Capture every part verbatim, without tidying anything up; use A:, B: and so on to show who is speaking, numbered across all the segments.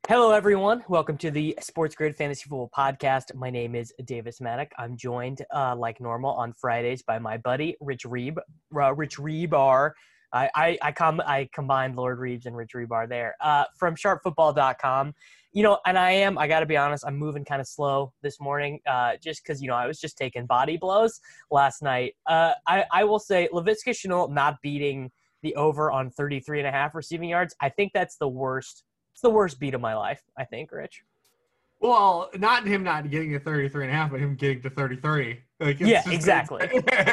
A: Hello, everyone. Welcome to the Sports Grid Fantasy Football Podcast. My name is Davis Maddock. I'm joined, uh, like normal, on Fridays by my buddy Rich Reeb. Uh, Rich Rebar. I I I, com- I combined Lord Reeves and Rich Rebar there uh, from sharp football dot com. You know, and I am. I got to be honest. I'm moving kind of slow this morning, uh, just because you know I was just taking body blows last night. Uh, I I will say Laviska Shenault not beating the over on thirty-three and a half receiving yards. I think that's the worst. It's the worst beat of my life, I think, Rich.
B: Well, not him not getting to thirty-three and a half, but him getting to thirty-three. Like, it's
A: Yeah,
B: just,
A: exactly.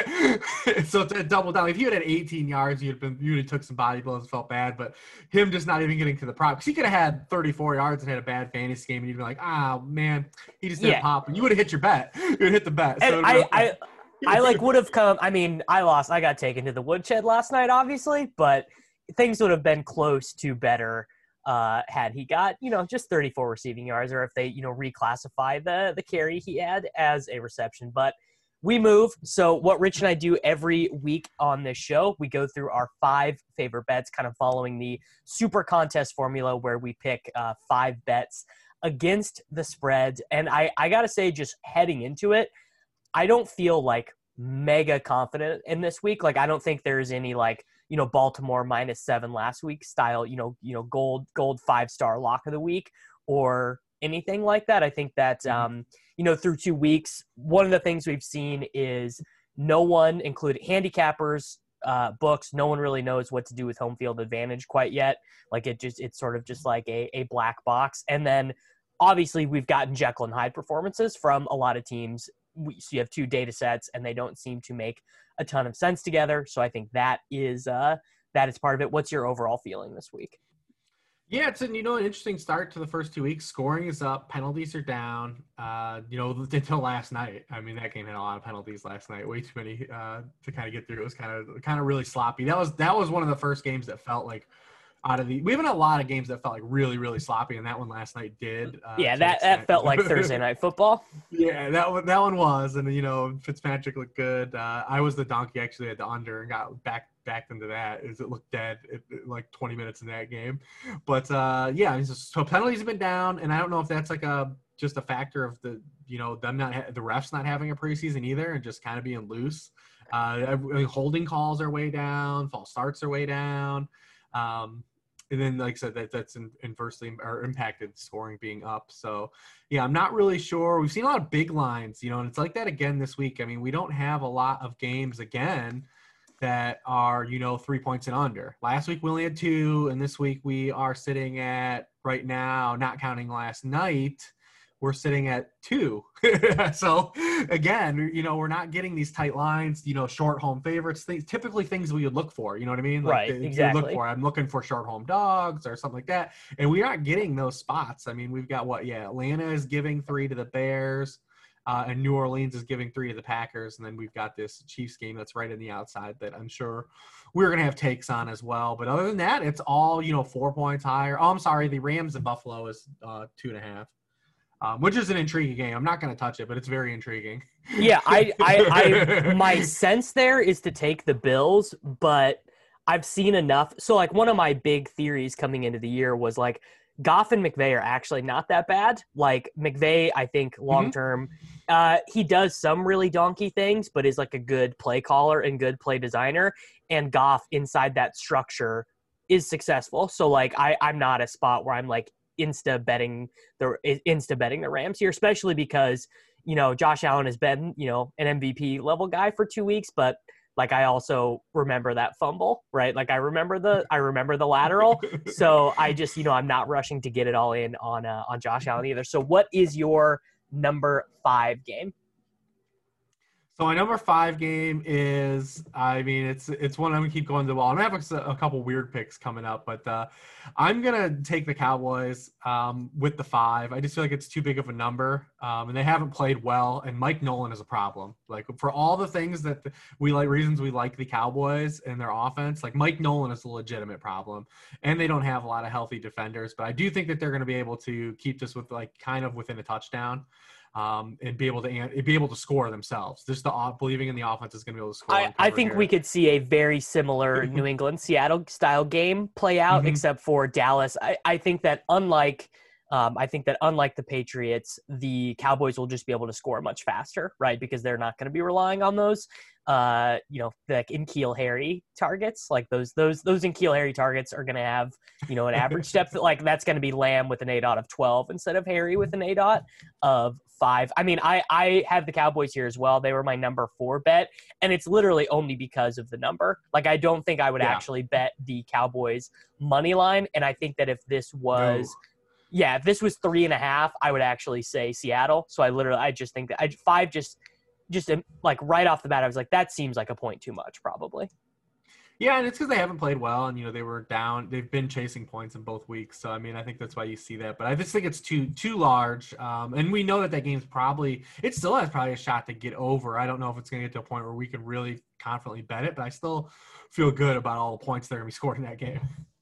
B: It's, so to double down, if you had had eighteen yards, you'd have been you would have took some body blows and felt bad. But him just not even getting to the prop, because he could have had thirty-four yards and had a bad fantasy game, and you'd be like, "Ah, oh, man, he just didn't
A: Yeah.
B: pop," and you would have hit your bet. You would have hit the bet.
A: And
B: So
A: I, I, I like would have come. I mean, I lost. I got taken to the woodshed last night, obviously, but things would have been close to better. Uh, had he got, you know, just thirty-four receiving yards, or if they, you know, reclassify the the carry he had as a reception. But we move. So what Rich and I do every week on this show, we go through our five favorite bets, kind of following the super contest formula where we pick uh, five bets against the spreads. And I, I got to say, just heading into it, I don't feel like mega confident in this week. Like, I don't think there's any like, you know, Baltimore minus seven last week style, you know, you know, gold, gold five-star lock of the week or anything like that. I think that, um, you know, through two weeks, one of the things we've seen is no one, including handicappers, uh, books, no one really knows what to do with home field advantage quite yet. Like it just, it's sort of just like a, a black box. And then obviously we've gotten Jekyll and Hyde performances from a lot of teams. We, so you have two data sets and they don't seem to make a ton of sense together. So I think that is uh, that is part of it. What's your overall feeling this week?
B: Yeah, it's an, you know, an interesting start to the first two weeks. Scoring is up, penalties are down. Uh, you know, until last night. I mean, that game had a lot of penalties last night. Way too many uh, to kind of get through. It was kind of kind of really sloppy. That was that was one of the first games that felt like out of the. We haven't had a lot of games that felt like really really sloppy, and that one last night did. Uh,
A: yeah, that that felt like Thursday night football.
B: Yeah, that one that one was, and you know, Fitzpatrick looked good. Uh, I was the donkey actually at the under and got back. backed into that is it looked dead at, at like twenty minutes in that game. But uh yeah, so penalties have been down, and I don't know if that's like a just a factor of the you know them not ha- the refs not having a preseason either and just kind of being loose. uh I mean, holding calls are way down, false starts are way down, um and then like I said that that's in, inversely or impacted scoring being up. So yeah, I'm not really sure. We've seen a lot of big lines, you know, and it's like that again this week. I mean, we don't have a lot of games again that are, you know, three points and under. Last week we only had two, and this week we are sitting at, right now, not counting last night, we're sitting at two. So again, you know, we're not getting these tight lines, you know, short home favorites, things, typically things we would look for, you know what I mean? Like
A: Right,
B: the,
A: exactly.
B: you look for, I'm looking for short home dogs or something like that. And we're not getting those spots. I mean, we've got what? Yeah, Atlanta is giving three to the Bears. Uh, and New Orleans is giving three to the Packers. And then we've got this Chiefs game that's right in the outside that I'm sure we're going to have takes on as well. But other than that, it's all, you know, four points higher. Oh, I'm sorry. The Rams and Buffalo is uh, two and a half, um, which is an intriguing game. I'm not going to touch it, but it's very intriguing.
A: Yeah, I, I, I, my sense there is to take the Bills, but I've seen enough. So like one of my big theories coming into the year was like, Goff and McVay are actually not that bad. Like McVay, I think long-term, mm-hmm. uh, he does some really donkey things, but is like a good play caller and good play designer. And Goff inside that structure is successful. So like, I, I'm not a spot where I'm like insta betting the insta betting the Rams here, especially because, you know, Josh Allen has been, you know, an M V P level guy for two weeks, but like I also remember that fumble, right? Like I remember the I remember the lateral. So I just, you know, I'm not rushing to get it all in on uh, on Josh Allen either. So what is your number five game?
B: So my number five game is, I mean, it's it's one I'm gonna keep going to the wall. I'm gonna have a, a couple weird picks coming up, but uh, I'm gonna take the Cowboys um, with the five. I just feel like it's too big of a number, um, and they haven't played well. And Mike Nolan is a problem. Like for all the things that we like, reasons we like the Cowboys and their offense, like Mike Nolan is a legitimate problem, and they don't have a lot of healthy defenders. But I do think that they're gonna be able to keep this with like kind of within a touchdown. Um, and be able to be able to score themselves. Just the believing in the offense is going to be able to score.
A: I, I think
B: here.
A: we could see a very similar New England Seattle style game play out, mm-hmm. except for Dallas. I, I think that unlike Um, I think that unlike the Patriots, the Cowboys will just be able to score much faster, right? Because they're not going to be relying on those, uh, you know, like N'Keal Harry targets. Like those, those, those N'Keal Harry targets are going to have, you know, an average depth. Like that's going to be Lamb with an A dot of twelve instead of Harry with an A dot of five. I mean, I, I have the Cowboys here as well. They were my number four bet, and it's literally only because of the number. Like I don't think I would yeah. actually bet the Cowboys money line, and I think that if this was. No. Yeah, if this was three and a half, I would actually say Seattle. So I literally, I just think that I, five just, just like right off the bat, I was like, that seems like a point too much, probably.
B: Yeah, and it's because they haven't played well, and you know they were down. They've been chasing points in both weeks, so I mean, I think that's why you see that. But I just think it's too too large, um, and we know that that game's probably it still has probably a shot to get over. I don't know if it's going to get to a point where we can really confidently bet it, but I still feel good about all the points that are going to be scored in that game.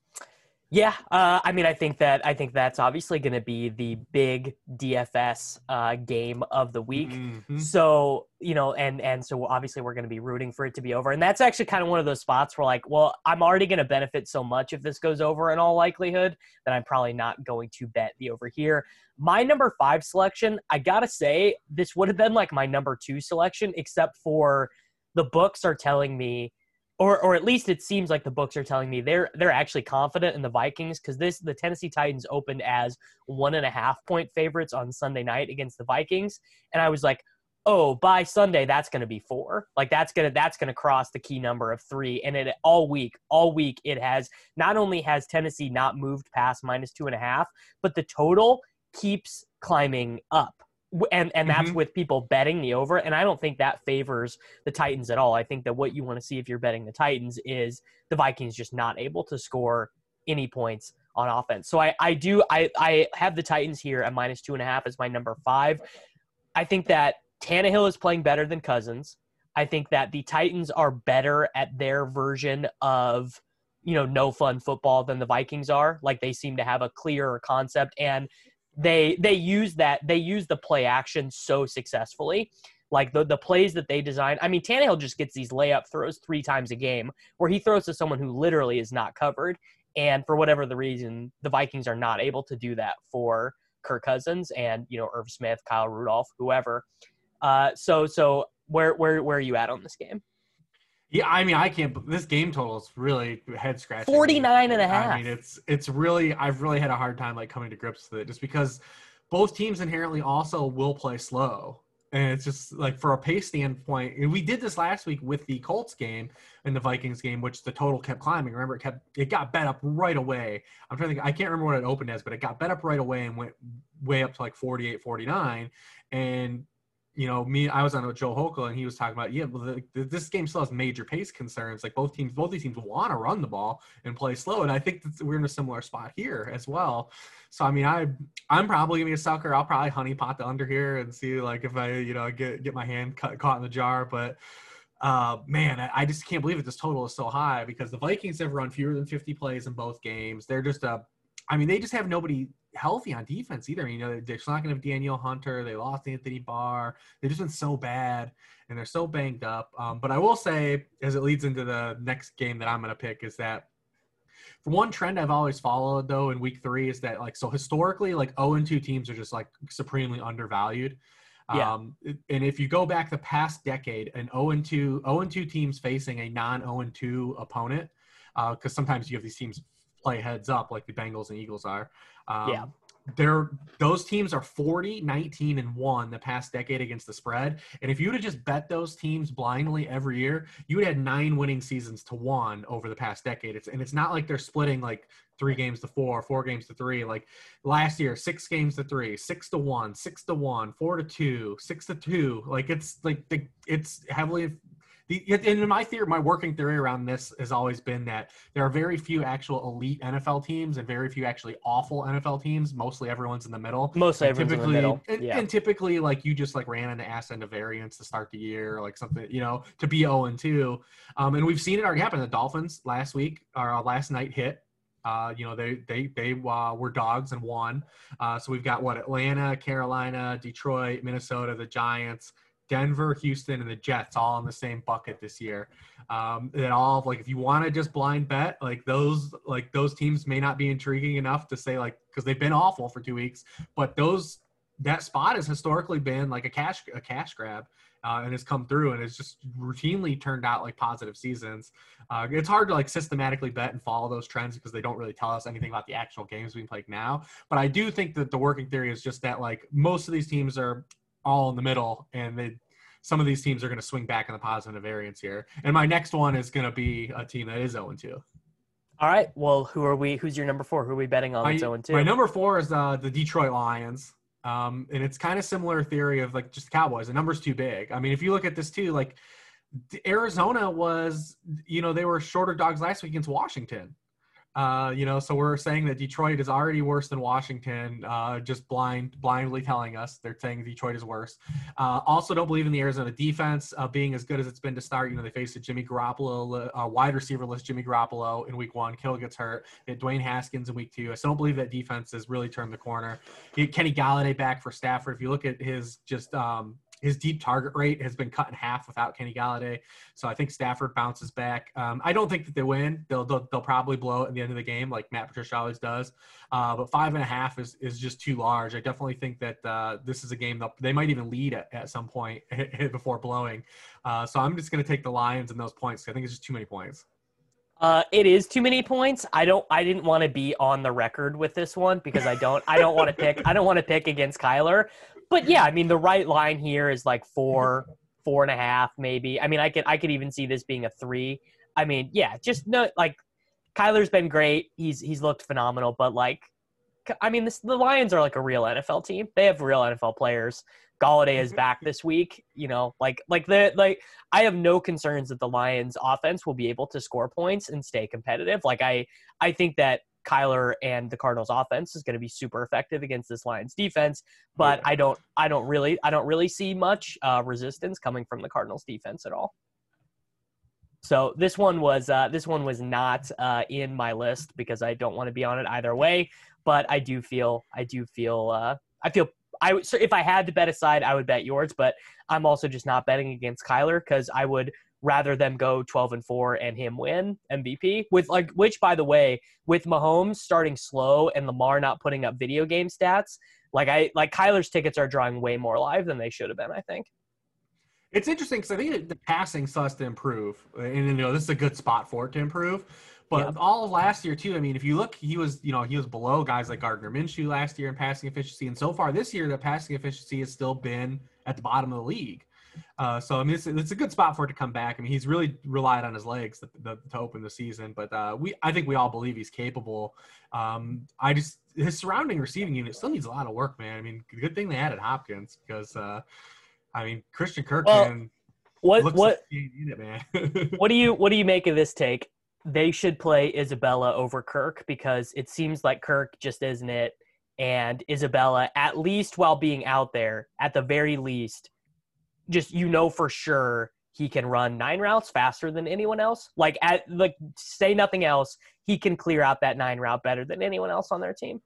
A: Yeah, uh, I mean, I think that I think that's obviously going to be the big D F S uh, game of the week. Mm-hmm. So you know, and and so obviously we're going to be rooting for it to be over, and that's actually kind of one of those spots where like, well, I'm already going to benefit so much if this goes over in all likelihood that I'm probably not going to bet the over here. My number five selection, I gotta say, this would have been like my number two selection, except for the books are telling me. Or, or at least it seems like the books are telling me they're they're actually confident in the Vikings because this the Tennessee Titans opened as one and a half point favorites on Sunday night against the Vikings, and I was like, oh, by Sunday that's going to be four, like that's gonna that's gonna cross the key number of three, and it all week all week it has not only has Tennessee not moved past minus two and a half, but the total keeps climbing up. And and that's mm-hmm. with people betting the over, and I don't think that favors the Titans at all. I think that what you want to see if you're betting the Titans is the Vikings just not able to score any points on offense. So I, I do I, I have the Titans here at minus two and a half as my number five. I think that Tannehill is playing better than Cousins. I think that the Titans are better at their version of, you know, no fun football than the Vikings are. Like they seem to have a clearer concept, and They they use that they use the play action so successfully, like the the plays that they design. I mean, Tannehill just gets these layup throws three times a game where he throws to someone who literally is not covered, and for whatever the reason, the Vikings are not able to do that for Kirk Cousins and you know Irv Smith, Kyle Rudolph, whoever. Uh, so so where where where are you at on this game?
B: Yeah, I mean, I can't – this game total is really head-scratching.
A: forty-nine and a half.
B: I mean, it's it's really – I've really had a hard time, like, coming to grips with it just because both teams inherently also will play slow. And it's just, like, for a pace standpoint – and we did this last week with the Colts game and the Vikings game, which the total kept climbing. Remember, it kept – it got bet up right away. I'm trying to think – I can't remember what it opened as, but it got bet up right away and went way up to, like, forty-eight, forty-nine. And – you know, me, I was on with Joe Hokel, and he was talking about, yeah, well, the, the, this game still has major pace concerns. Like both teams, both these teams want to run the ball and play slow, and I think that we're in a similar spot here as well. So, I mean, I, I'm probably gonna be a sucker. I'll probably honeypot the under here and see, like, if I, you know, get get my hand cut, caught in the jar. But, uh, man, I, I just can't believe that this total is so high because the Vikings have run fewer than fifty plays in both games. They're just a, I mean, they just have nobody healthy on defense either. You know, they're not going to have Daniel Hunter. They lost Anthony Barr. They've just been so bad, and they're so banged up. Um, but I will say, as it leads into the next game that I'm going to pick, is that for one trend I've always followed, though, in week three is that, like, so historically, like, oh and two teams are just, like, supremely undervalued.
A: Yeah.
B: Um, and if you go back the past decade, an oh and two, oh and two teams facing a non-oh and two opponent, because uh, sometimes you have these teams play heads up like the Bengals and Eagles are. Um,
A: yeah.
B: They're, those teams are forty, nineteen, and one the past decade against the spread. And if you would have just bet those teams blindly every year, you would have had nine winning seasons to one over the past decade. It's, and it's not like they're splitting like three games to four, four games to three. Like last year, six games to three, six to one, six to one, four to two, six to two. Like it's like the, it's heavily – The, and my theory, my working theory around this has always been that there are very few actual elite N F L teams and very few actually awful N F L teams. Mostly everyone's in the middle.
A: Mostly everyone's in the middle.
B: And,
A: yeah.
B: and typically, like, you just, like, ran into ass end of variance to start the year, or like something, you know, to be oh and two. Um, and we've seen it already happen. The Dolphins last week, or uh, last night hit. Uh, you know, they they they uh, were dogs and won. Uh, so we've got, what, Atlanta, Carolina, Detroit, Minnesota, the Giants, Denver, Houston, and the Jets all in the same bucket this year. Um, that all like if you want to just blind bet, like those like those teams may not be intriguing enough to say like because they've been awful for two weeks, but those that spot has historically been like a cash a cash grab. Uh, and has come through and has just routinely turned out like positive seasons. Uh, it's hard to like systematically bet and follow those trends because they don't really tell us anything about the actual games being played now. But I do think that the working theory is just that like most of these teams are all in the middle, and they some of these teams are going to swing back in the positive variance here. And my next one is going to be a team that is oh and two.
A: All right. Well, who are we? Who's your number four? Who are we betting on that's oh and two?
B: My number four is uh, the Detroit Lions. Um, and it's kind of similar theory of like just the Cowboys. The number's too big. I mean, if you look at this too, like Arizona was, you know, they were shorter dogs last week against Washington. Uh, you know, so we're saying that Detroit is already worse than Washington, uh, just blind, blindly telling us they're saying Detroit is worse. Uh, also don't believe in the Arizona defense uh, being as good as it's been to start. You know, they faced a Jimmy Garoppolo, uh, wide receiver-less Jimmy Garoppolo in week one. Kittle gets hurt. They had Dwayne Haskins in week two. I still don't believe that defense has really turned the corner. He had Kenny Galladay back for Stafford. If you look at his just um, – his deep target rate has been cut in half without Kenny Galladay. So I think Stafford bounces back. Um, I don't think that they win. They'll, they'll they'll probably blow it at the end of the game like Matt Patricia always does. Uh, but five and a half is, is just too large. I definitely think that uh, this is a game that they might even lead at, at some point before blowing. Uh, so I'm just going to take the Lions in those points. I think it's just too many points.
A: Uh, it is too many points. I don't. I didn't want to be on the record with this one because I don't. I don't want to pick. I don't want to pick against Kyler. But yeah, I mean the right line here is like four, four and a half, maybe. I mean, I could. I could even see this being a three. I mean, yeah, just no. Like Kyler's been great. He's he's looked phenomenal. But like, I mean, this, the Lions are like a real N F L team. They have real N F L players. Galladay is back this week, you know, like like the like I have no concerns that the Lions offense will be able to score points and stay competitive. Like I I think that Kyler and the Cardinals offense is going to be super effective against this Lions defense, but I don't I don't really I don't really see much uh, resistance coming from the Cardinals defense at all. So this one was uh, this one was not uh, in my list because I don't want to be on it either way, but I do feel I do feel uh, I feel I would, so if I had to bet a side, I would bet yours, but I'm also just not betting against Kyler because I would rather them go twelve and four and him win M V P with like, which by the way, with Mahomes starting slow and Lamar not putting up video game stats, like I, like Kyler's tickets are drawing way more live than they should have been, I think.
B: It's interesting because I think the passing still has to improve, and you know this is a good spot for it to improve. But yeah. all of last year too, I mean, if you look, he was, you know, he was below guys like Gardner Minshew last year in passing efficiency, and so far this year, the passing efficiency has still been at the bottom of the league. Uh, so I mean, it's, it's a good spot for it to come back. I mean, he's really relied on his legs to, to, to open the season, but uh, we, I think we all believe he's capable. Um, I just his surrounding receiving unit still needs a lot of work, man. I mean, good thing they added Hopkins because, uh, I mean, Christian Kirk,
A: well,
B: man,
A: what
B: looks
A: what
B: like a unit, man.
A: what do you what do you make of this take? They should play Isabella over Kirk because it seems like Kirk just isn't it. And Isabella, at least while being out there, at the very least, just, you know, for sure he can run nine routes faster than anyone else. Like, at like say nothing else, he can clear out that nine route better than anyone else on their team.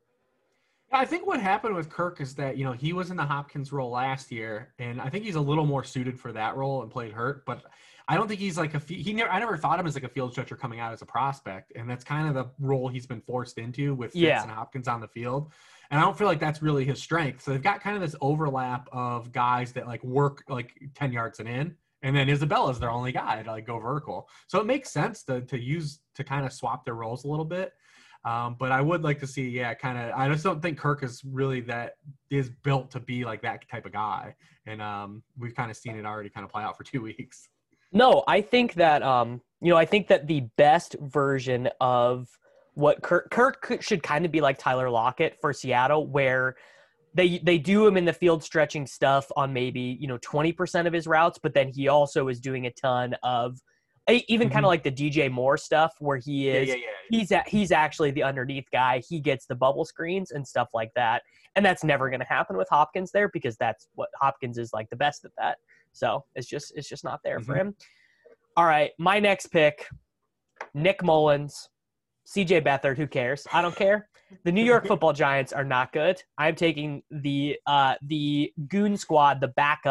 B: I think what happened with Kirk is that, you know, he was in the Hopkins role last year, and I think he's a little more suited for that role and played hurt, but I don't think he's like a he never I never thought him as like a field stretcher coming out as a prospect, and that's kind of the role he's been forced into with Fitz
A: yeah.
B: and Hopkins on the field. And I don't feel like that's really his strength. So they've got kind of this overlap of guys that like work like ten yards and in, and then Isabella's their only guy to like go vertical. So it makes sense to to use to kind of swap their roles a little bit. Um, but I would like to see, yeah, kind of. I just don't think Kirk is really that is built to be like that type of guy, and um, we've kind of seen it already kind of play out for two weeks.
A: No, I think that um, you know, I think that the best version of what Kirk, Kirk should kind of be like Tyler Lockett for Seattle, where they they do him in the field stretching stuff on maybe, you know, twenty percent of his routes, but then he also is doing a ton of even mm-hmm. kind of like the D J Moore stuff where he is
B: yeah, yeah, yeah.
A: he's a, he's actually the underneath guy. He gets the bubble screens and stuff like that. And that's never going to happen with Hopkins there because that's what Hopkins is like the best at that. So it's just it's just not there mm-hmm. for him. All right, my next pick, Nick Mullins, C J Beathard, who cares? I don't care. The New York Football Giants are not good. I'm taking the uh, the goon squad, the backup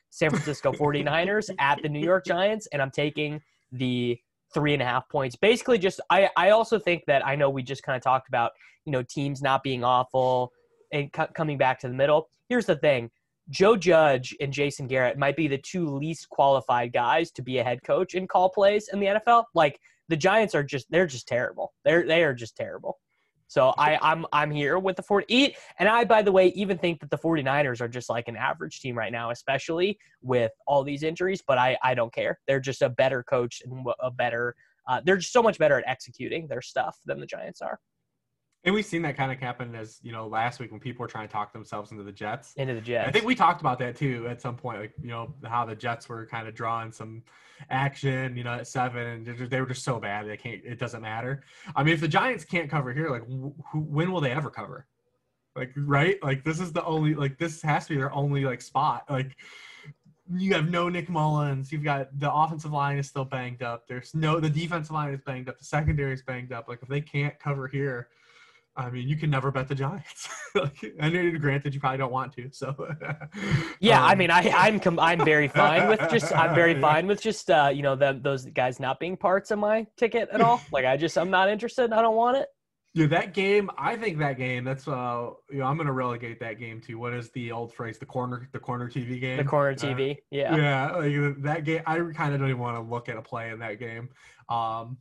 A: San Francisco forty-niners at the New York Giants, and I'm taking the three and a half points. Basically, just I, I also think that I know we just kind of talked about, you know, teams not being awful and c- coming back to the middle. Here's the thing. Joe Judge and Jason Garrett might be the two least qualified guys to be a head coach and call plays in the N F L. Like, the Giants are just, they're just terrible. They're, they are just terrible. So I, I'm I'm here with the forty. And I, by the way, even think that the forty-niners are just like an average team right now, especially with all these injuries. But I, I don't care. They're just a better coach and a better uh, – they're just so much better at executing their stuff than the Giants are.
B: And we've seen that kind of happen as, you know, last week when people were trying to talk themselves into the Jets.
A: Into the Jets.
B: I think we talked about that too at some point, like, you know, how the Jets were kind of drawing some action, you know, at seven, and they were just so bad they can't. It doesn't matter. I mean, if the Giants can't cover here, like, who, when will they ever cover? Like, right? Like, this is the only, like, this has to be their only, like, spot. Like, you have no Nick Mullins. You've got the offensive line is still banged up. There's no, the defensive line is banged up. The secondary is banged up. Like, if they can't cover here, I mean, you can never bet the Giants. Like, I know, granted, you probably don't want to. So,
A: yeah,
B: um,
A: I mean, I, I'm com- I'm very fine with just I'm very fine with just uh, you know, them those guys not being parts of my ticket at all. Like, I just I'm not interested. I don't want it.
B: Yeah, that game. I think that game. That's uh, you know, I'm gonna relegate that game to what is the old phrase? The corner, the corner T V game.
A: The corner T V.
B: Uh,
A: yeah.
B: Yeah, like that game. I kind of don't even want to look at a play in that game, um,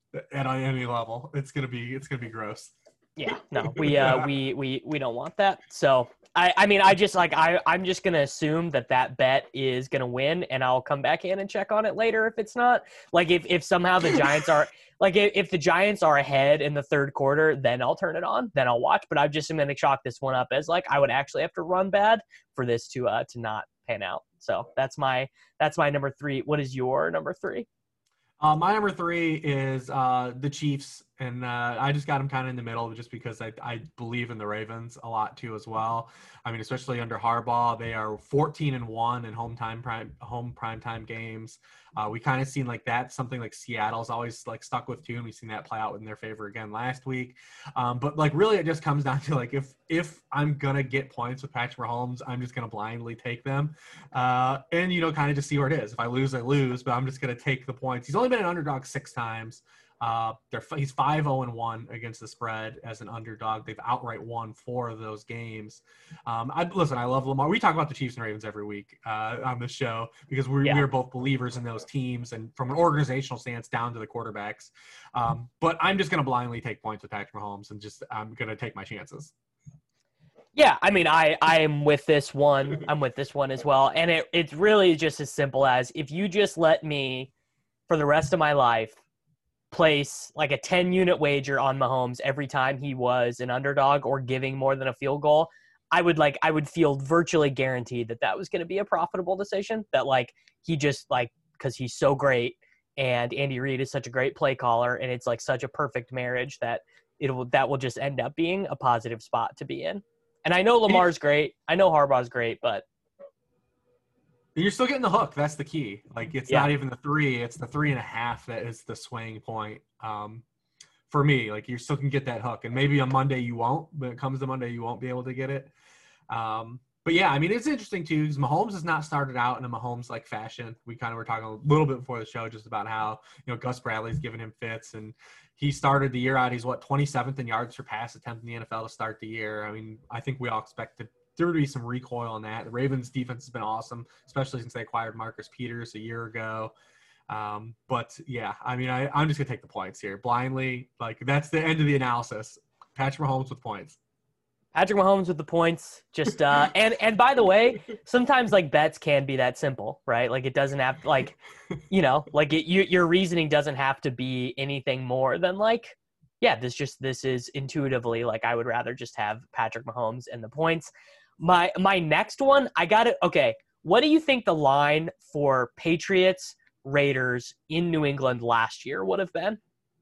B: at any level. It's gonna be it's gonna be gross.
A: Yeah, no, we uh we we we don't want that. So I I mean I just like I I'm just gonna assume that that bet is gonna win, and I'll come back in and check on it later if it's not. Like, if if somehow the Giants are like if, if the Giants are ahead in the third quarter, then I'll turn it on, then I'll watch. But I'm just gonna chalk this one up as like I would actually have to run bad for this to uh to not pan out. So that's my that's my number three. What is your number three?
B: Uh, my number three is uh, the Chiefs, and uh, I just got them kind of in the middle just because I, I believe in the Ravens a lot too as well. I mean, especially under Harbaugh, they are fourteen and one in home time prime home prime time games. Uh, we kind of seen like that something like Seattle's always like stuck with too, and we've seen that play out in their favor again last week. Um, but like really, it just comes down to like if if I'm gonna get points with Patrick Mahomes, I'm just gonna blindly take them, uh, and you know, kind of just see where it is. If I lose, I lose, but I'm just gonna take the points. He's only been an underdog six times. Uh, they're he's five oh and one against the spread as an underdog. They've outright won four of those games. Um, I listen. I love Lamar. We talk about the Chiefs and Ravens every week uh, on this show because we're
A: Yeah.
B: we're both believers in those teams and from an organizational stance down to the quarterbacks. Um, but I'm just going to blindly take points with Patrick Mahomes and just I'm going to take my chances.
A: Yeah, I mean, I I am with this one. I'm with this one as well, and it it's really just as simple as if you just let me for the rest of my life place like a ten unit wager on Mahomes every time he was an underdog or giving more than a field goal, I would like I would feel virtually guaranteed that that was going to be a profitable decision, that like he just like because he's so great and Andy Reid is such a great play caller and it's like such a perfect marriage that it will that will just end up being a positive spot to be in. And I know Lamar's great. I know Harbaugh's great, but
B: you're still getting the hook. That's the key. Like, it's
A: Yeah.
B: not even the three. It's the three and a half that is the swing point um, for me. Like, you still can get that hook. And maybe on Monday you won't. When it comes to Monday, you won't be able to get it. Um, but, yeah, I mean, it's interesting, too, because Mahomes has not started out in a Mahomes-like fashion. We kind of were talking a little bit before the show just about how, you know, Gus Bradley's giving him fits. And he started the year out. He's, what, twenty-seventh in yards per pass attempt in the N F L to start the year. I mean, I think we all expected there would be some recoil on that. The Ravens defense has been awesome, especially since they acquired Marcus Peters a year ago. Um, but yeah, I mean, I, I'm just gonna take the points here blindly. Like, that's the end of the analysis. Patrick Mahomes with points.
A: Patrick Mahomes with the points. Just uh, and and by the way, sometimes like bets can be that simple, right? Like, it doesn't have like, you know, like it, you, your reasoning doesn't have to be anything more than like, yeah, this just this is intuitively like I would rather just have Patrick Mahomes and the points. My my next one, I got it. Okay, what do you think the line for Patriots Raiders in New England last year would have been?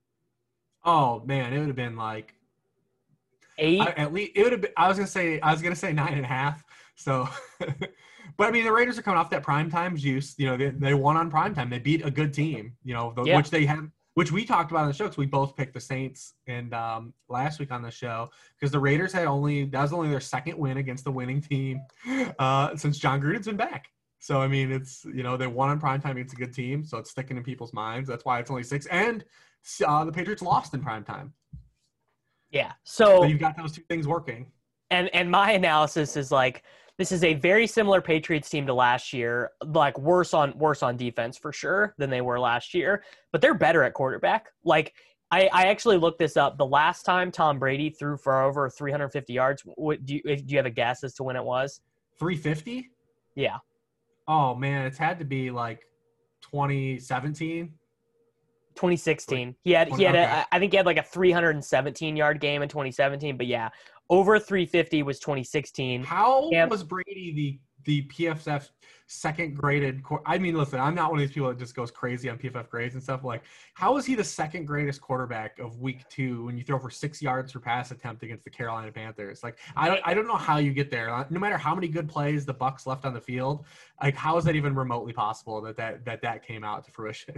B: Oh man, it would have been like
A: Eight.
B: I, at least it would have been. I was gonna say I was gonna say nine and a half. So, but I mean, the Raiders are coming off that primetime juice. You know, they they won on primetime. They beat a good team. You know, the,
A: Yeah.
B: which they have. Which we talked about on the show because we both picked the Saints and um, last week on the show because the Raiders had only that was only their second win against the winning team uh, since John Gruden's been back. So, I mean, it's, you know, they won in primetime. It's a good team. So it's sticking in people's minds. That's why it's only six. And uh, the Patriots lost in primetime.
A: Yeah.
B: So
A: So,
B: you've got those two things working.
A: and and my analysis is like, this is a very similar Patriots team to last year, like worse on worse on defense for sure than they were last year, but they're better at quarterback. Like I, I actually looked this up. The last time Tom Brady threw for over three hundred fifty yards, what, do you do you have a guess as to when it was?
B: three fifty?
A: Yeah.
B: Oh man, it's had to be like twenty seventeen.
A: twenty sixteen. He had he had
B: Okay.
A: a, I think he had like a three hundred seventeen yard game in twenty seventeen, but yeah, over three fifty was twenty sixteen.
B: How
A: Cam-
B: was Brady the the P F F second graded? Qu- I mean, listen, I'm not one of these people that just goes crazy on P F F grades and stuff. Like, how is he the second greatest quarterback of week two when you throw for six yards per pass attempt against the Carolina Panthers? Like, I don't I don't know how you get there. No matter how many good plays the Bucs left on the field, like, how is that even remotely possible that that that, that came out to fruition?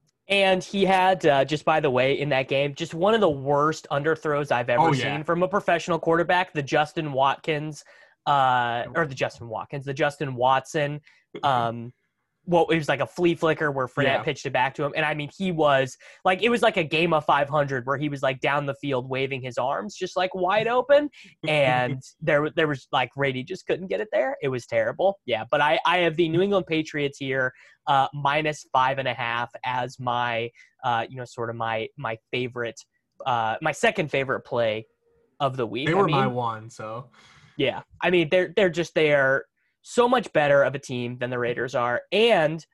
A: And he had, uh, just by the way, in that game, just one of the worst underthrows I've ever
B: Oh, yeah.
A: seen from a professional quarterback, the Justin Watkins, uh, or the Justin Watkins, the Justin Watson. Um, well, it was like a flea flicker where Fournette
B: Yeah.
A: pitched it back to him. And I mean, he was like, it was like a game of five hundred where he was like down the field waving his arms, just like wide open. And there, there was like Brady just couldn't get it there. It was terrible. Yeah. But I, I have the New England Patriots here, uh, minus five and a half as my, uh, you know, sort of my, my favorite, uh, my second favorite play of the week.
B: They were
A: I mean,
B: my one, so.
A: yeah. I mean, they're, they're just, they're so much better of a team than the Raiders are. And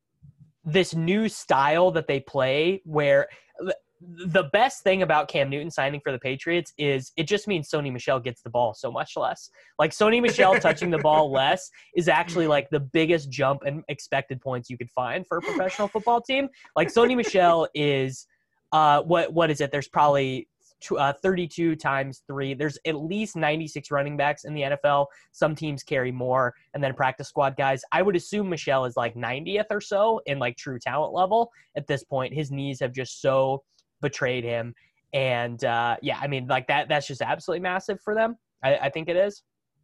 A: this new style that they play where the best thing about Cam Newton signing for the Patriots is it just means Sony Michel gets the ball so much less. Like Sony Michel touching the ball less is actually like the biggest jump in expected points you could find for a professional football team. Like Sony Michel is uh, what, what is it? There's probably Uh, thirty-two times three. There's at least ninety-six running backs in the N F L. Some teams carry more, and then practice squad guys. I would assume Michelle is like ninetieth or so in like true talent level at this point. His knees have just so betrayed him, and uh, yeah, I mean like that. That's just absolutely massive for them. I, I think it is.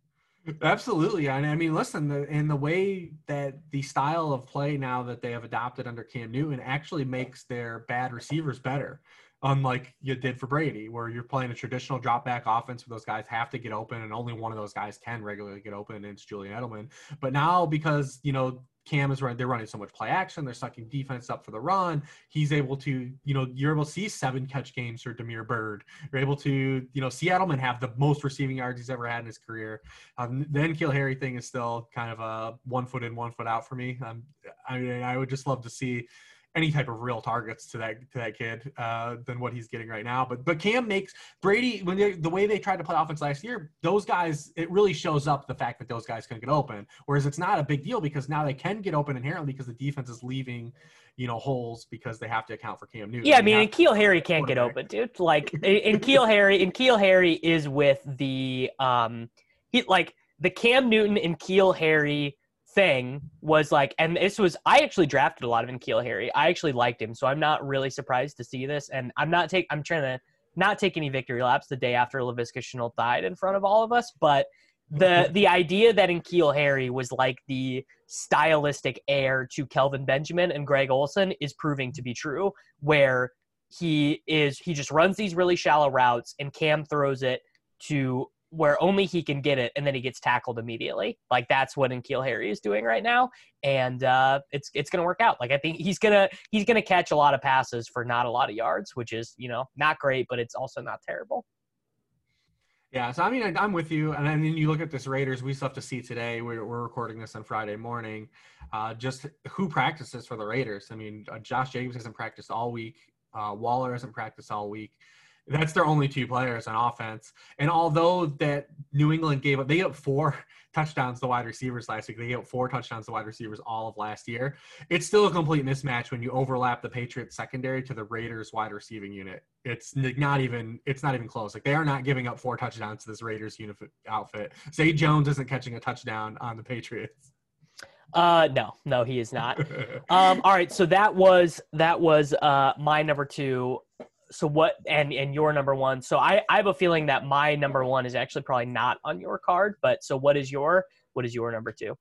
B: Absolutely. And I mean, listen, the, and the way that the style of play now that they have adopted under Cam Newton actually makes their bad receivers better. Unlike you did for Brady, where you're playing a traditional drop back offense where those guys have to get open and only one of those guys can regularly get open, and it's Julian Edelman. But now because, you know, Cam is running, they're running so much play action, they're sucking defense up for the run. He's able to, you know, you're able to see seven catch games for Damiere Byrd. You're able to, you know, see Edelman have the most receiving yards he's ever had in his career. Um, the N'Keal Harry thing is still kind of a one foot in, one foot out for me. Um, I mean, I would just love to see any type of real targets to that to that kid uh, than what he's getting right now. But but Cam makes Brady, when they the way they tried to play offense last year, those guys, it really shows up the fact that those guys can get open. Whereas it's not a big deal because now they can get open inherently because the defense is leaving, you know, holes because they have to account for Cam Newton.
A: Yeah, I mean, N'Keal Harry can't get open, dude. Like N'Keal Harry, N'Keal Harry is with the um, he like the Cam Newton and N'Keal Harry thing was like, and this was, I actually drafted a lot of N'Keal Harry. I actually liked him, so I'm not really surprised to see this. And I'm not take, I'm trying to not take any victory laps the day after Laviska Shenault died in front of all of us. But the the idea that N'Keal Harry was like the stylistic heir to Kelvin Benjamin and Greg Olsen is proving to be true. Where he is, he just runs these really shallow routes, and Cam throws it to where only he can get it, and then he gets tackled immediately. Like that's what N'Keal Harry is doing right now, and uh, it's it's gonna work out. Like I think he's gonna he's gonna catch a lot of passes for not a lot of yards, which is, you know, not great, but it's also not terrible.
B: Yeah, so I mean, I, I'm with you. And then you look at this Raiders, we still have to see today. We're, we're recording this on Friday morning. Uh, just who practices for the Raiders. I mean, uh, Josh Jacobs hasn't practiced all week. Uh, Waller hasn't practiced all week. That's their only two players on offense. And although that New England gave up, they gave up four touchdowns to wide receivers last week. They gave up four touchdowns to wide receivers all of last year. It's still a complete mismatch when you overlap the Patriots secondary to the Raiders wide receiving unit. It's not even, it's not even close. Like they are not giving up four touchdowns to this Raiders unit outfit. Zay Jones isn't catching a touchdown on the Patriots.
A: Uh, no, no, he is not. um, all right. So that was, that was, uh, my number two. So what, and, and your number one. So I, I have a feeling that my number one is actually probably not on your card, but so what is your, what is your number two?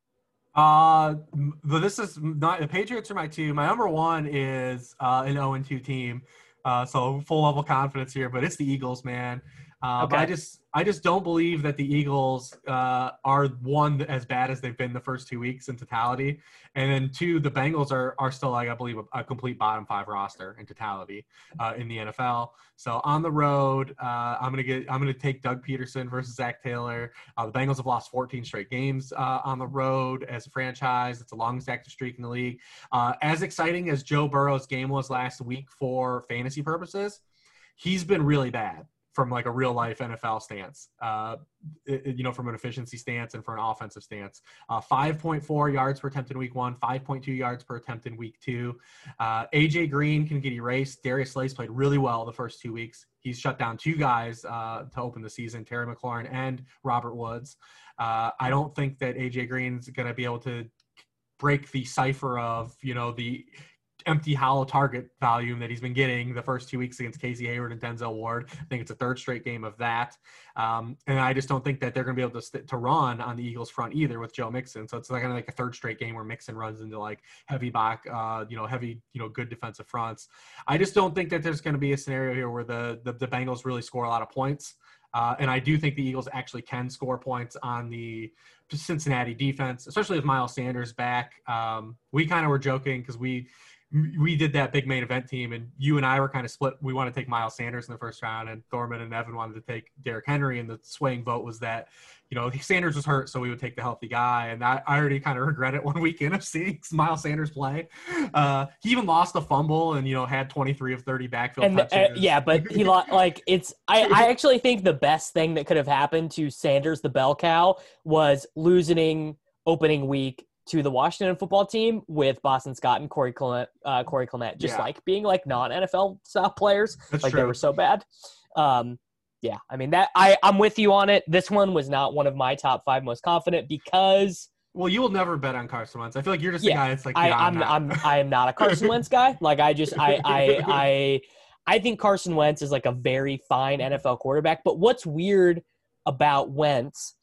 B: Uh, but this is not the Patriots are my two. My number one is uh, an oh and two team. Uh, so full level confidence here, but it's the Eagles, man. Um, I
A: Okay.
B: just I just don't believe that the Eagles uh, are one as bad as they've been the first two weeks in totality, and then two the Bengals are are still like I believe a, a complete bottom five roster in totality uh, in the N F L. So on the road, uh, I'm gonna get I'm gonna take Doug Peterson versus Zach Taylor. Uh, the Bengals have lost fourteen straight games uh, on the road as a franchise. It's the longest active streak in the league. Uh, as exciting as Joe Burrow's game was last week for fantasy purposes, he's been really bad from like a real life N F L stance, uh, it, you know, from an efficiency stance and for an offensive stance. Uh, five point four yards per attempt in week one, five point two yards per attempt in week two. Uh, A J Green can get erased. Darius Slay's played really well the first two weeks. He's shut down two guys uh, to open the season, Terry McLaurin and Robert Woods. Uh, I don't think that A J Green's going to be able to break the cipher of, you know, the empty hollow target volume that he's been getting the first two weeks against Casey Hayward and Denzel Ward. I think it's a third straight game of that. Um, and I just don't think that they're going to be able to st- to run on the Eagles front either with Joe Mixon. So it's like kind of like a third straight game where Mixon runs into like heavy back, uh, you know, heavy, you know, good defensive fronts. I just don't think that there's going to be a scenario here where the, the, the Bengals really score a lot of points. Uh, and I do think the Eagles actually can score points on the Cincinnati defense, especially with Miles Sanders back. Um, we kind of were joking because we, we did that big main event team, and you and I were kind of split. We want to take Miles Sanders in the first round, and Thorman and Evan wanted to take Derrick Henry, and the swaying vote was that, you know, Sanders was hurt, so we would take the healthy guy. And I, I already kind of regret it one weekend of seeing Miles Sanders play. Uh, he even lost a fumble and, you know, had twenty-three of thirty backfield
A: And
B: touches.
A: uh, yeah, but he lo- like it's. I, I actually think the best thing that could have happened to Sanders, the bell cow, was losing opening week to the Washington football team with Boston Scott and Corey Clement, uh, Corey Clement, just
B: Yeah.
A: like being like non-N F L style players.
B: That's
A: like
B: true.
A: They were so bad. Um, yeah, I mean that I I'm with you on it. This one was not one of my top five most confident because.
B: Well, you will never bet on Carson Wentz. I feel like you're just
A: Yeah,
B: the guy that's like,
A: I,
B: yeah, I'm,
A: I'm
B: not.
A: I'm I am not a Carson Wentz guy. Like I just I I I I think Carson Wentz is like a very fine N F L quarterback. But what's weird about Wentz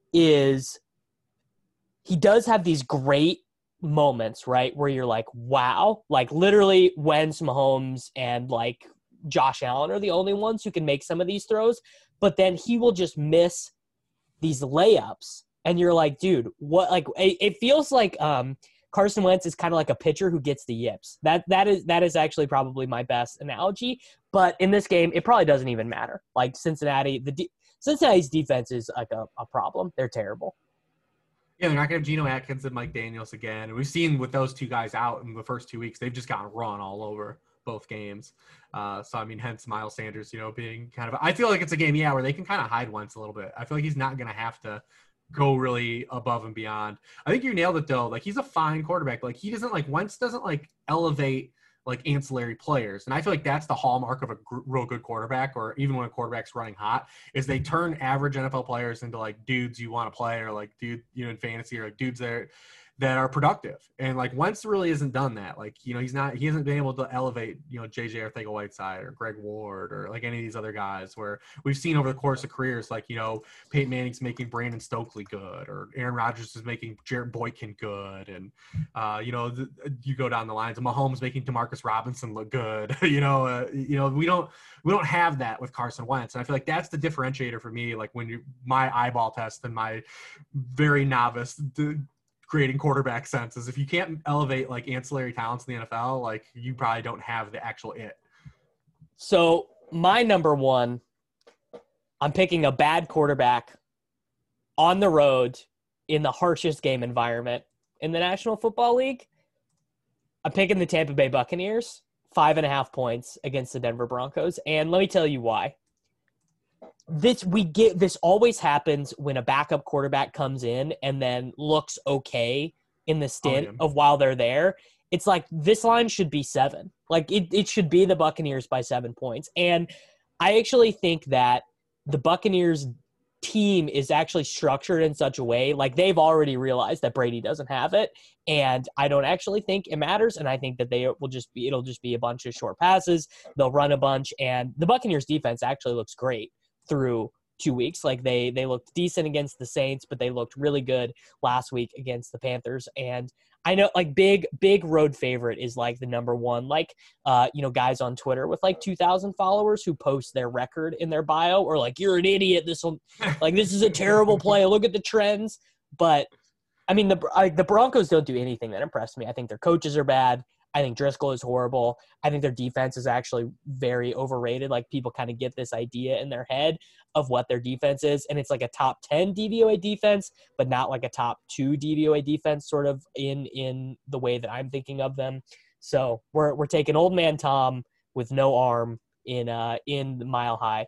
A: is he does have these great moments, right, where you're like, wow, like literally Wentz, Mahomes, and like Josh Allen are the only ones who can make some of these throws. But then he will just miss these layups. And you're like, dude, what? Like, it, it feels like um, Carson Wentz is kind of like a pitcher who gets the yips. That that is that is actually probably my best analogy. But in this game, it probably doesn't even matter. Like Cincinnati, the de- Cincinnati's defense is like a, a problem. They're terrible.
B: Yeah, they're not going to have Geno Atkins and Mike Daniels again. And we've seen with those two guys out in the first two weeks, they've just gotten run all over both games. Uh, so, I mean, hence Miles Sanders, you know, being kind of – I feel like it's a game, yeah, where they can kind of hide Wentz a little bit. I feel like he's not going to have to go really above and beyond. I think you nailed it, though. Like, he's a fine quarterback. Like, he doesn't – like, Wentz doesn't, like, elevate – like ancillary players. And I feel like that's the hallmark of a gr- real good quarterback, or even when a quarterback's running hot, is they turn average N F L players into like dudes you want to play, or like dude, you know, in fantasy, or like dudes that that are productive. And like Wentz really hasn't done that. Like, you know, he's not, he hasn't been able to elevate, you know, J J Arcega-Whiteside or Greg Ward or like any of these other guys where we've seen over the course of careers, like, you know, Peyton Manning's making Brandon Stokely good, or Aaron Rodgers is making Jarrett Boykin good. And, uh, you know, the, you go down the lines, and Mahomes making Demarcus Robinson look good. you know, uh, you know, we don't, we don't have that with Carson Wentz. And I feel like that's the differentiator for me. Like when you, my eyeball test and my very novice the, creating quarterback sense is if you can't elevate like ancillary talents in the N F L, like you probably don't have the actual it.
A: So my number one, I'm picking a bad quarterback on the road in the harshest game environment in the National Football League. I'm picking the Tampa Bay Buccaneers, five and a half points against the Denver Broncos. And let me tell you why. This we get this always happens when a backup quarterback comes in and then looks okay in the stint
B: Oh, yeah.
A: of while they're there. It's like this line should be seven. Like it, it should be the Buccaneers by seven points. And I actually think that the Buccaneers team is actually structured in such a way, like they've already realized that Brady doesn't have it. And I don't actually think it matters. And I think that they will just be, it'll just be a bunch of short passes. They'll run a bunch. And the Buccaneers defense actually looks great through two weeks. Like they they looked decent against the Saints, but they looked really good last week against the Panthers. And I know like big, big road favorite is like the number one, like, uh, you know, guys on Twitter with like two thousand followers who post their record in their bio or like, you're an idiot. This will like, this is a terrible play. Look at the trends. But I mean, the, I, the Broncos don't do anything that impressed me. I think their coaches are bad. I think Driscoll is horrible. I think their defense is actually very overrated. Like people kind of get this idea in their head of what their defense is. And it's like a top ten D V O A defense, but not like a top two D V O A defense sort of in, in the way that I'm thinking of them. So we're, we're taking old man Tom with no arm in, uh, in the Mile High.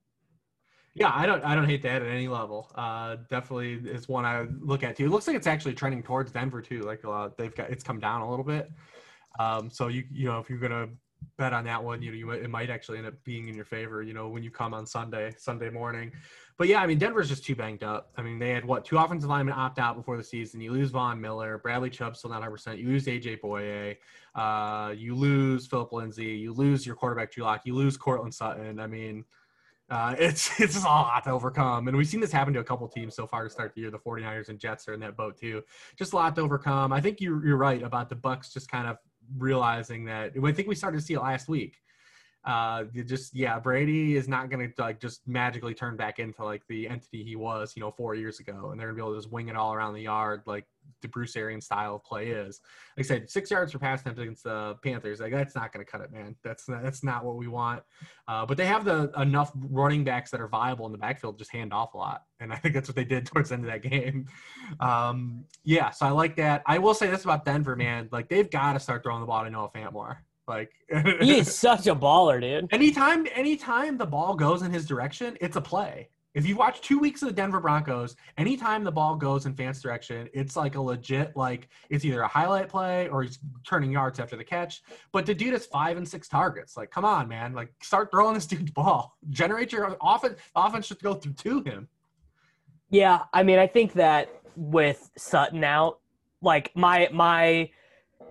B: Yeah, I don't I don't hate that at any level. Uh, definitely is one I would look at too. It looks like it's actually trending towards Denver too. Like uh, they've got it's come down a little bit. Um, so you you know if you're gonna bet on that one, you know you might, it might actually end up being in your favor. You know when you come on Sunday Sunday morning. But yeah, I mean Denver's just too banged up. I mean they had what two offensive linemen opt out before the season. You lose Von Miller, Bradley Chubb still not one hundred percent. You lose A J Boye, uh, you lose Philip Lindsay, you lose your quarterback Drew Lock, you lose Cortland Sutton. I mean. Uh, it's it's just a lot to overcome. And we've seen this happen to a couple teams so far to start the year. The 49ers and Jets are in that boat too. Just a lot to overcome. I think you're, you're right about the Bucs just kind of realizing that. I think we started to see it last week. Uh, just, yeah, Brady is not going to like just magically turn back into like the entity he was, you know, four years ago. And they're going to be able to just wing it all around the yard like the Bruce Arians style of play is. Like I said, six yards for pass attempts against the Panthers. Like that's not going to cut it, man. That's not, that's not what we want. Uh, but they have the enough running backs that are viable in the backfield, just hand off a lot. And I think that's what they did towards the end of that game. Um, yeah, so I like that. I will say this about Denver, man. Like they've got to start throwing the ball to Noah Fant more. Like
A: he is such a baller, dude.
B: Anytime, anytime the ball goes in his direction, it's a play. If you watch two weeks of the Denver Broncos, anytime the ball goes in Fant's direction, it's like a legit, like it's either a highlight play or he's turning yards after the catch. But the dude has five and six targets. Like, come on, man. Like, start throwing this dude's ball. Generate your offense. Offense should go through to him.
A: Yeah, I mean, I think that with Sutton out, like my my –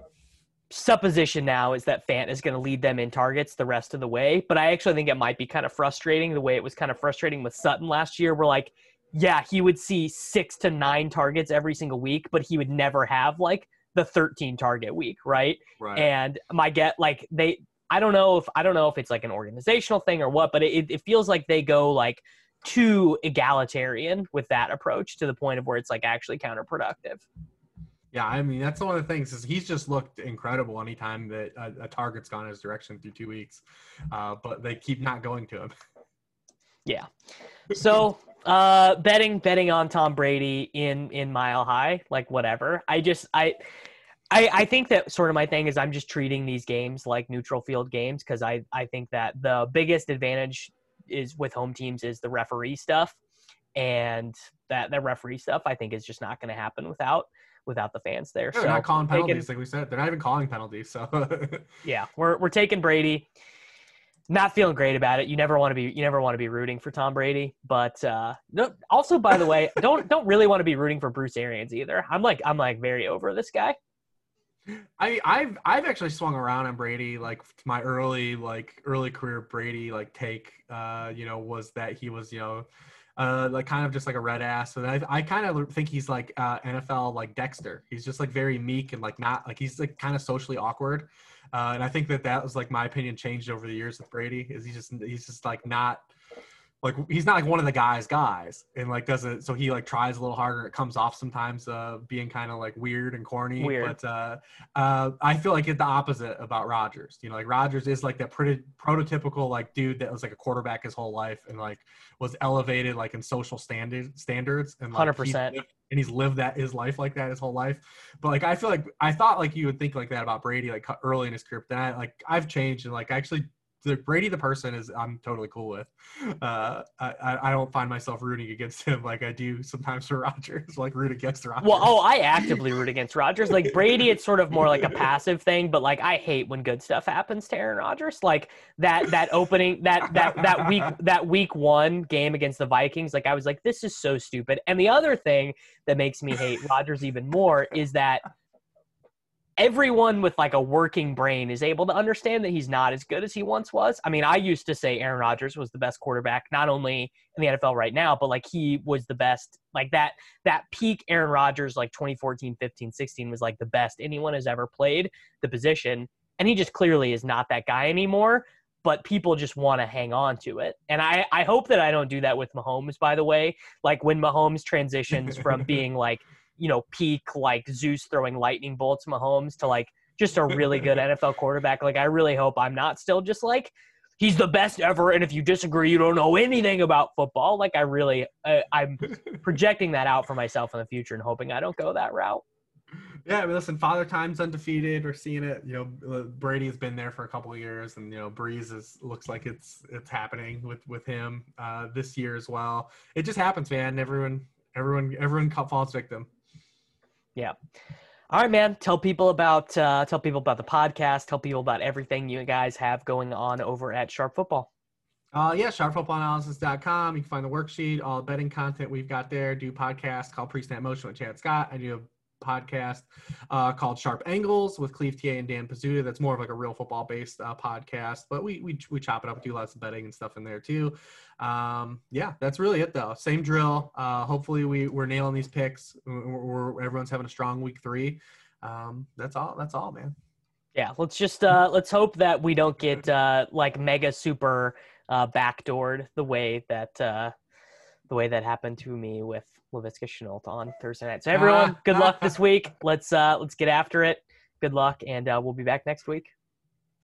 A: supposition now is that Fant is going to lead them in targets the rest of the way. But I actually think it might be kind of frustrating the way it was kind of frustrating with Sutton last year. Where like, yeah, he would see six to nine targets every single week, but he would never have like the thirteen target week. Right.
B: Right.
A: And my get like they, I don't know if, I don't know if it's like an organizational thing or what, but it, it feels like they go like too egalitarian with that approach to the point of where it's like actually counterproductive.
B: Yeah, I mean, that's one of the things is he's just looked incredible anytime that a, a target's gone his direction through two weeks. Uh, but they keep not going to him.
A: Yeah. So uh, betting betting on Tom Brady in, in Mile High, like whatever. I just I, I I think that sort of my thing is I'm just treating these games like neutral field games because I, I think that the biggest advantage is with home teams is the referee stuff. And that, that referee stuff I think is just not going to happen without – without the fans there.
B: They're
A: so
B: not calling penalties,
A: taking,
B: like we said. They're not even calling penalties. So
A: yeah, we're we're taking Brady. Not feeling great about it. You never want to be you never want to be rooting for Tom Brady, but uh, no, also by the way, don't don't really want to be rooting for Bruce Arians either. I'm like I'm like very over this guy.
B: I I've I've actually swung around on Brady. Like my early like early career Brady like take uh you know was that he was you know. Uh, like kind of just like a red ass. And I, I kind of think he's like uh, N F L like Dexter. He's just like very meek and like not like he's like kind of socially awkward. Uh, and I think that that was like my opinion changed over the years with Brady. Is he just he's just like not like he's not like one of the guys guys and like doesn't so he like tries a little harder. It comes off sometimes uh, being kind of like weird and corny.
A: Weird.
B: But uh, uh, I feel like it's the opposite about Rodgers. You know, like Rodgers is like that pretty prototypical like dude that was like a quarterback his whole life and like was elevated like in social standard standards and like,
A: one hundred percent
B: he's lived, and he's lived that his life like that his whole life. But like I feel like I thought like you would think like that about Brady like early in his career. But then I, like I've changed and like actually. The Brady the person is I'm totally cool with. Uh, I I don't find myself rooting against him like I do sometimes for Rodgers, like root against Rodgers.
A: Well, oh, I actively root against Rodgers. Like Brady, it's sort of more like a passive thing, but like I hate when good stuff happens to Aaron Rodgers. Like that that opening that that that week that week one game against the Vikings. Like I was like, this is so stupid. And the other thing that makes me hate Rodgers even more is that everyone with like a working brain is able to understand that he's not as good as he once was. I mean, I used to say Aaron Rodgers was the best quarterback, not only in the N F L right now, but like he was the best, like that, that peak Aaron Rodgers, like twenty fourteen, fifteen, sixteen was like the best anyone has ever played the position. And he just clearly is not that guy anymore, but people just want to hang on to it. And I, I hope that I don't do that with Mahomes, by the way. Like when Mahomes transitions from being like, you know, peak like Zeus throwing lightning bolts Mahomes to like just a really good N F L quarterback. Like I really hope I'm not still just like, he's the best ever. And if you disagree, you don't know anything about football. Like I really, uh, I'm projecting that out for myself in the future and hoping I don't go that route.
B: Yeah, I mean, listen, Father Time's undefeated. We're seeing it. You know, Brady's been there for a couple of years, and you know, Breeze is looks like it's it's happening with with him uh, this year as well. It just happens, man. Everyone, everyone, everyone falls victim.
A: Yeah. All right, man. Tell people about uh, tell people about the podcast. Tell people about everything you guys have going on over at Sharp Football.
B: Uh, yeah, sharp football analysis dot com. You can find the worksheet, all the betting content we've got there. Do podcast called Pre-Snap Motion with Chad Scott. I do a podcast uh, called Sharp Angles with Cleve T A and Dan Pizzuta. That's more of like a real football based uh, podcast, but we, we we chop it up, do lots of betting and stuff in there too. Um, yeah, that's really it though. Same drill. Uh, hopefully we we're nailing these picks. We're, we're everyone's having a strong week three. Um, that's all. That's all, man. Yeah,
A: let's just uh, let's hope that we don't get uh, like mega super uh, backdoored the way that uh, the way that happened to me with Laviska Shenault on Thursday night. So everyone, good luck this week. Let's uh, let's get after it. Good luck, and uh, we'll be back next week.